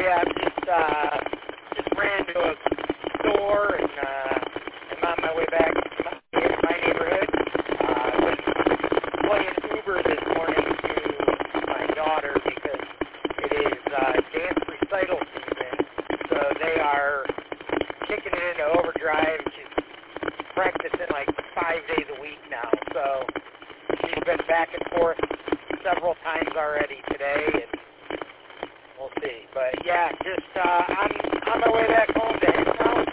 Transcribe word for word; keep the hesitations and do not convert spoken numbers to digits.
yeah, I'm just, uh, just ran to a store, and uh, I'm on my way back to my, my neighborhood. Uh, I've been playing Uber this morning to my daughter because it is uh, dance recital season, so they are kicking it into overdrive. She's practicing like five days a week now, so she's been back and forth several times already today, and we'll see. But yeah, just uh, on, on my way back home to hang out.